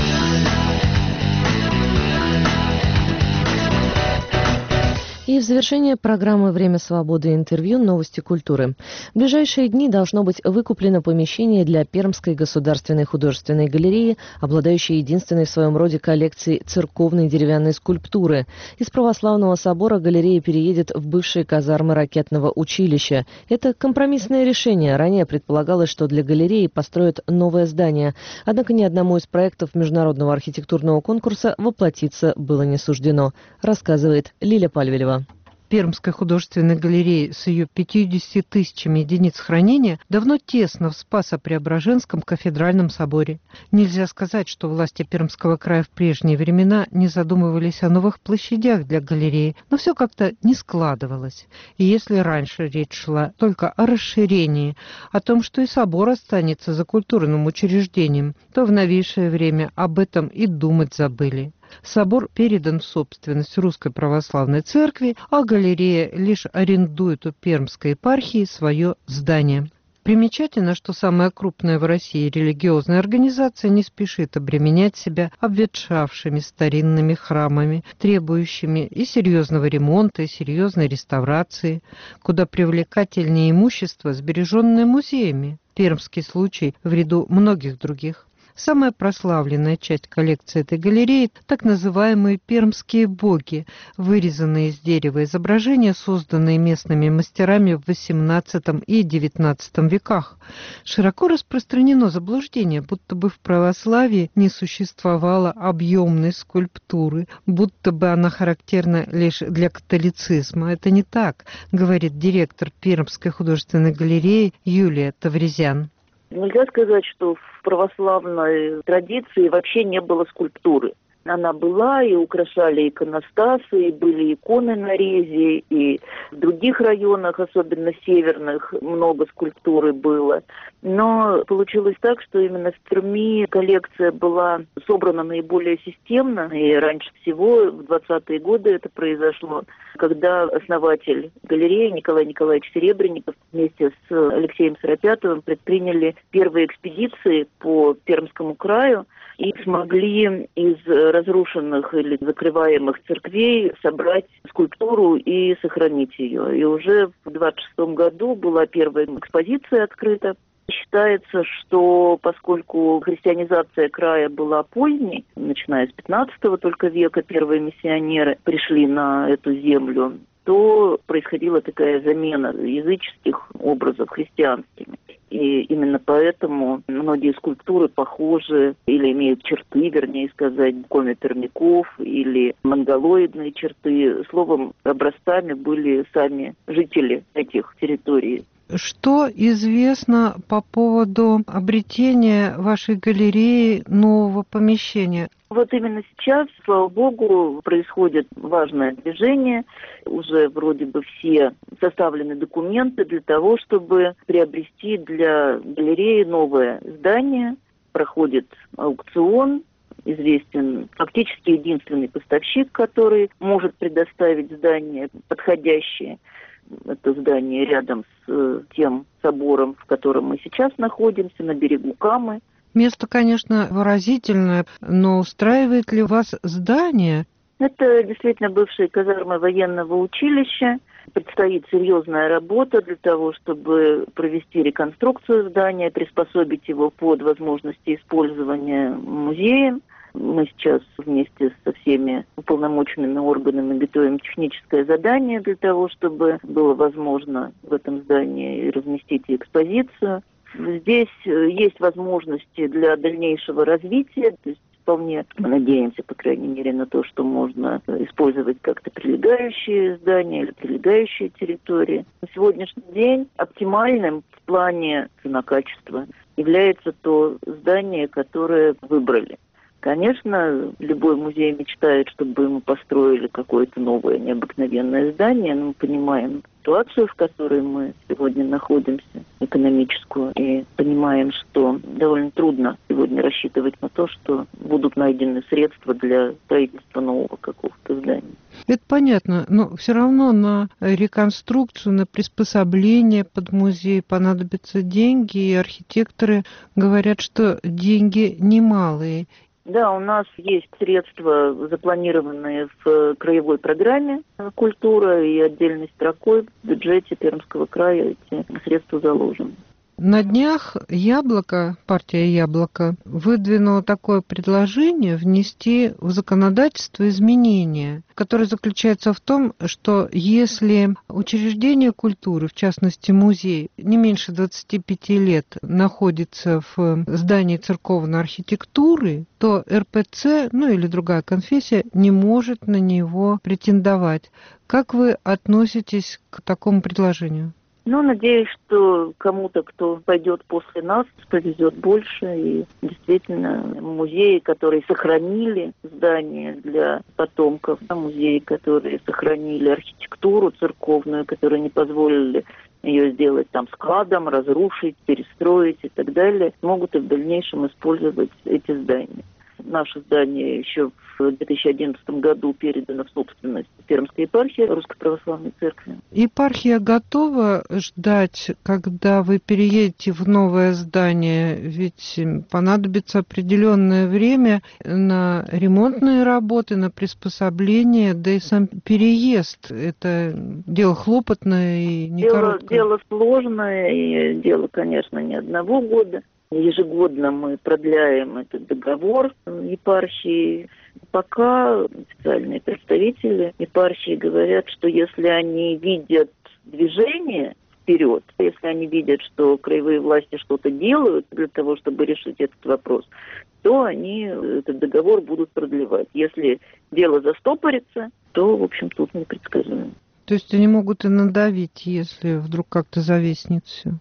И в завершение программы «Время свободы» интервью «Новости культуры». В ближайшие дни должно быть выкуплено помещение для Пермской государственной художественной галереи, обладающей единственной в своем роде коллекцией церковной деревянной скульптуры. Из Православного собора галерея переедет в бывшие казармы ракетного училища. Это компромиссное решение. Ранее предполагалось, что для галереи построят новое здание. Однако ни одному из проектов международного архитектурного конкурса воплотиться было не суждено, рассказывает Лиля Пальвелева. Пермской художественной галереи с ее 50 тысячами единиц хранения давно тесно в Спасо-Преображенском кафедральном соборе. Нельзя сказать, что власти Пермского края в прежние времена не задумывались о новых площадях для галереи, но все как-то не складывалось. И если раньше речь шла только о расширении, о том, что и собор останется за культурным учреждением, то в новейшее время об этом и думать забыли. Собор передан в собственность Русской Православной Церкви, а галерея лишь арендует у Пермской епархии свое здание. Примечательно, что самая крупная в России религиозная организация не спешит обременять себя обветшавшими старинными храмами, требующими и серьезного ремонта, и серьезной реставрации, куда привлекательнее имущество, сбереженное музеями. Пермский случай в ряду многих других. Самая прославленная часть коллекции этой галереи – так называемые пермские боги, вырезанные из дерева изображения, созданные местными мастерами в XVIII и XIX веках. Широко распространено заблуждение, будто бы в православии не существовало объемной скульптуры, будто бы она характерна лишь для католицизма. Это не так, говорит директор Пермской художественной галереи Юлия Тавризян. Нельзя сказать, что в православной традиции вообще не было скульптуры. Она была, и украшали иконостасы, и были иконы на резе, и в других районах, особенно северных, много скульптуры было. Но получилось так, что именно в Перми коллекция была собрана наиболее системно, и раньше всего, в 20-е годы это произошло, когда основатель галереи Николай Николаевич Серебренников вместе с Алексеем Сыропятовым предприняли первые экспедиции по Пермскому краю, и смогли из разрушенных или закрываемых церквей собрать скульптуру и сохранить ее. И уже в 26 году была первая экспозиция открыта. Считается, что поскольку христианизация края была поздней, начиная с 15 только века первые миссионеры пришли на эту землю, то происходила такая замена языческих образов христианскими. И именно поэтому многие скульптуры похожи или имеют черты, вернее сказать, коми-пермяков или монголоидные черты. Словом, образцами были сами жители этих территорий. Что известно по поводу обретения вашей галереи нового помещения? Вот именно сейчас, слава богу, происходит важное движение. Уже вроде бы все составлены документы для того, чтобы приобрести для галереи новое здание. Проходит аукцион. Известен фактически единственный поставщик, который может предоставить здание подходящее. Это здание рядом с тем собором, в котором мы сейчас находимся, на берегу Камы. Место, конечно, выразительное, но устраивает ли вас здание? Это действительно бывшие казармы военного училища. Предстоит серьезная работа для того, чтобы провести реконструкцию здания, приспособить его под возможности использования музеем. Мы сейчас вместе со всеми уполномоченными органами готовим техническое задание для того, чтобы было возможно в этом здании разместить экспозицию. Здесь есть возможности для дальнейшего развития, то есть вполне мы надеемся, по крайней мере, на то, что можно использовать как-то прилегающие здания или прилегающие территории. На сегодняшний день оптимальным в плане цена-качества является то здание, которое выбрали. Конечно, любой музей мечтает, чтобы ему построили какое-то новое необыкновенное здание, но мы понимаем ситуацию, в которой мы сегодня находимся, экономическую, и понимаем, что довольно трудно сегодня рассчитывать на то, что будут найдены средства для строительства нового какого-то здания. Это понятно, но все равно на реконструкцию, на приспособление под музей понадобятся деньги, и архитекторы говорят, что деньги немалые. Да, у нас есть средства, запланированные в краевой программе «Культура», и отдельной строкой в бюджете Пермского края эти средства заложены. На днях партия «Яблоко» выдвинула такое предложение внести в законодательство изменения, которое заключается в том, что если учреждение культуры, в частности музей, не меньше 25 лет находится в здании церковной архитектуры, то РПЦ, или другая конфессия, не может на него претендовать. Как вы относитесь к такому предложению? Надеюсь, что кому-то, кто пойдет после нас, повезет больше. И действительно, музеи, которые сохранили здания для потомков, музеи, которые сохранили архитектуру церковную, которые не позволили ее сделать складом, разрушить, перестроить и так далее, могут и в дальнейшем использовать эти здания. Наше здание еще в 2011 году передано в собственность Пермской епархии Русской Православной Церкви. Епархия готова ждать, когда вы переедете в новое здание? Ведь понадобится определенное время на ремонтные работы, на приспособление, да и сам переезд. Это дело хлопотное и не короткое. Дело сложное, и дело, конечно, не одного года. Ежегодно мы продляем этот договор епархии. Пока официальные представители епархии говорят, что если они видят движение вперед, если они видят, что краевые власти что-то делают для того, чтобы решить этот вопрос, то они этот договор будут продлевать. Если дело застопорится, то, в общем, тут непредсказуемо. То есть они могут и надавить, если вдруг как-то зависнет все.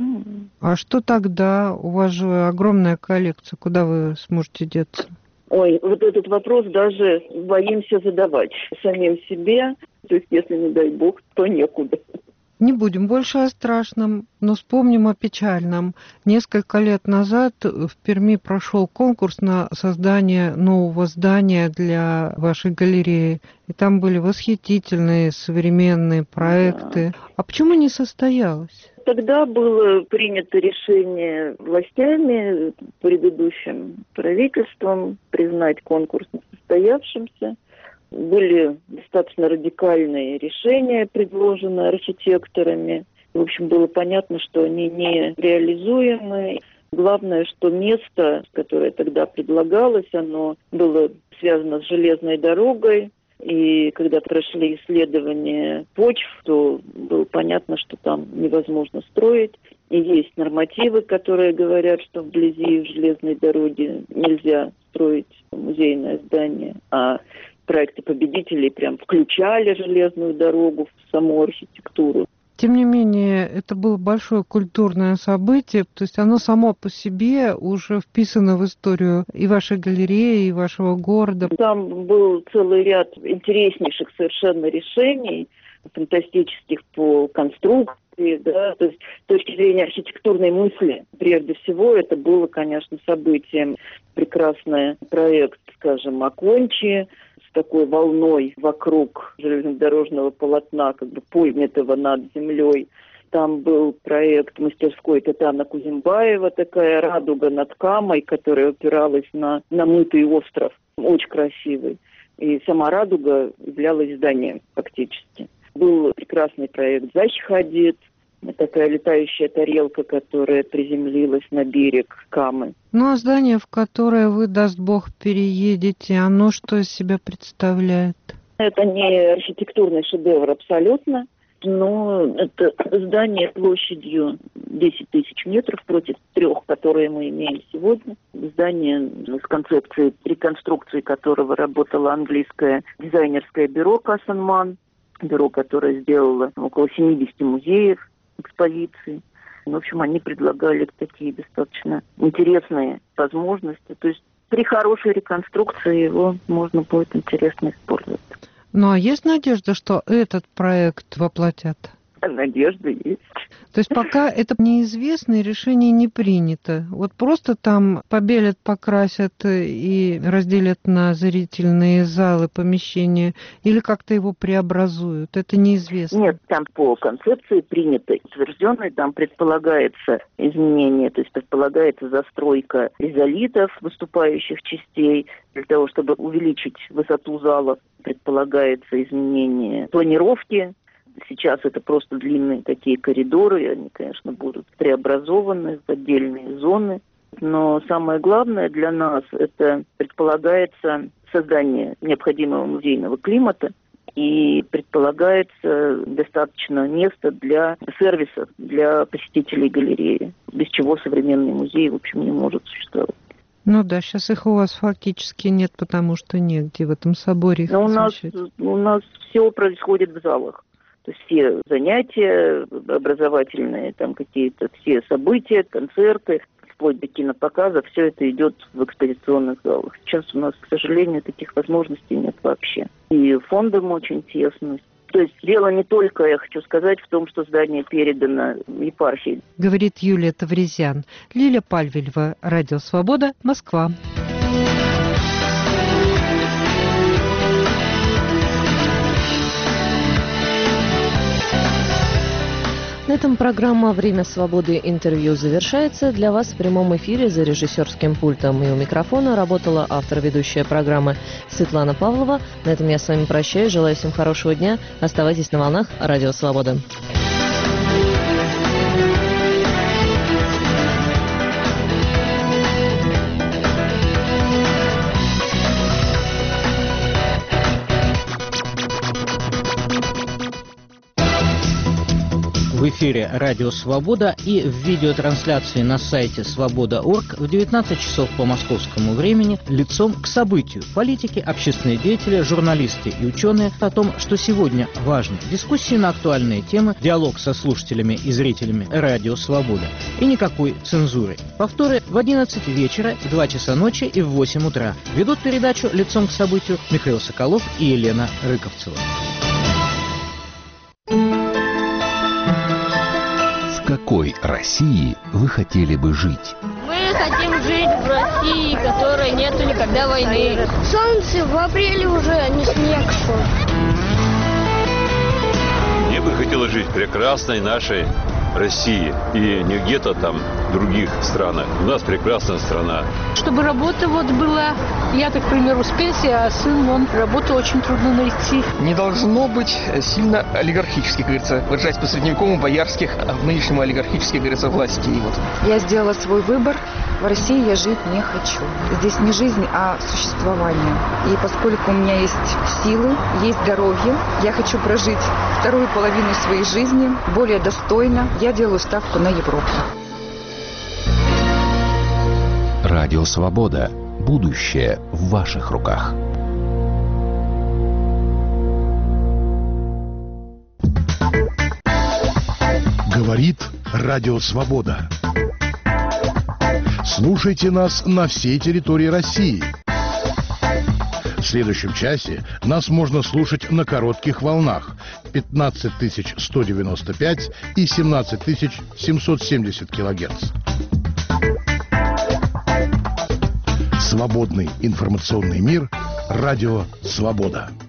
А что тогда? У вас же огромная коллекция. Куда вы сможете деться? Ой, вот этот вопрос даже боимся задавать самим себе. То есть, если не дай бог, то некуда. Не будем больше о страшном, но вспомним о печальном. Несколько лет назад в Перми прошел конкурс на создание нового здания для вашей галереи. И там были восхитительные современные проекты. Да. А почему не состоялось? Тогда было принято решение властями, предыдущим правительством, признать конкурс несостоявшимся. Были достаточно радикальные решения, предложенные архитекторами. В общем, было понятно, что они не реализуемы. Главное, что место, которое тогда предлагалось, оно было связано с железной дорогой. И когда прошли исследования почв, то было понятно, что там невозможно строить. И есть нормативы, которые говорят, что вблизи железной дороги нельзя строить музейное здание. А проекты победителей прям включали железную дорогу в саму архитектуру. Тем не менее, это было большое культурное событие, то есть оно само по себе уже вписано в историю и вашей галереи, и вашего города. Там был целый ряд интереснейших совершенно решений, фантастических по конструкции, да, то есть с точки зрения архитектурной мысли. Прежде всего, это было, конечно, событием. Прекрасный проект, скажем, Акончи, такой волной вокруг железнодорожного полотна, как бы поднятого над землей. Там был проект мастерской Татьяны Кузимбаева, такая радуга над Камой, которая опиралась на намытый остров. Очень красивый. И сама радуга являлась зданием фактически. Был прекрасный проект «Захи Хадид», такая летающая тарелка, которая приземлилась на берег Камы. Ну, а здание, в которое вы, даст Бог, переедете, оно что из себя представляет? Это не архитектурный шедевр абсолютно, но это здание площадью 10 тысяч метров против 3, которые мы имеем сегодня. Здание с концепцией реконструкции которого работало английское дизайнерское бюро Кассенман, бюро, которое сделало около 70 музеев, экспозиции. В общем, они предлагали такие достаточно интересные возможности. То есть при хорошей реконструкции его можно будет интересно использовать. Ну, а есть надежда, что этот проект воплотят? Надежда есть. То есть пока это неизвестно и решение не принято. Вот просто там побелят, покрасят и разделят на зрительные залы, помещения, или как-то его преобразуют. Это неизвестно. Нет, там по концепции принятой, утвержденной, там предполагается изменение, то есть предполагается застройка ризолитов, выступающих частей, для того, чтобы увеличить высоту залов, предполагается изменение планировки. Сейчас это просто длинные такие коридоры, и они, конечно, будут преобразованы в отдельные зоны. Но самое главное для нас – это предполагается создание необходимого музейного климата и предполагается достаточно места для сервиса, для посетителей галереи, без чего современный музей, в общем, не может существовать. Ну да, сейчас их у вас фактически нет, потому что негде в этом соборе их освещать. У нас все происходит в залах. То есть все занятия образовательные, там какие-то все события, концерты, вплоть до кинопоказа, все это идет в экспозиционных залах. Сейчас у нас, к сожалению, таких возможностей нет вообще. И фондом очень тесно. То есть дело не только, я хочу сказать, в том, что здание передано епархии. Говорит Юлия Тавризян. Лиля Пальвельва, Радио Свобода, Москва. На этом программа «Время свободы. Интервью» завершается. Для вас в прямом эфире за режиссерским пультом и у микрофона работала автор-ведущая программы Светлана Павлова. На этом я с вами прощаюсь. Желаю всем хорошего дня. Оставайтесь на волнах Радио Свобода. В эфире «Радио Свобода» и в видеотрансляции на сайте свобода.орг в 19 часов по московскому времени лицом к событию. Политики, общественные деятели, журналисты и ученые о том, что сегодня важно. Дискуссии на актуальные темы, диалог со слушателями и зрителями «Радио Свобода». И никакой цензуры. Повторы в 11 вечера, в 2 часа ночи и в 8 утра. Ведут передачу «Лицом к событию» Михаил Соколов и Елена Рыковцева. В какой России вы хотели бы жить? Мы хотим жить в России, в которой нету никогда войны. Солнце в апреле уже, а не снег шел. Мне бы хотелось жить в прекрасной нашей России и не где-то там в других странах. У нас прекрасная страна. Чтобы работа была, я, так, к примеру, с пенсии, а сын, работу очень трудно найти. Не должно быть сильно олигархических, говорится, выражаясь по средневековому, боярских, а в нынешнем олигархических, говорится, властей. Я сделала свой выбор. В России я жить не хочу. Здесь не жизнь, а существование. И поскольку у меня есть силы, есть здоровье, я хочу прожить вторую половину своей жизни более достойно. Я делаю ставку на Европу. Радио Свобода. Будущее в ваших руках. Говорит Радио Свобода. Слушайте нас на всей территории России. В следующем часе нас можно слушать на коротких волнах 15195 и 17770 килогерц. Свободный информационный мир. Радио Свобода.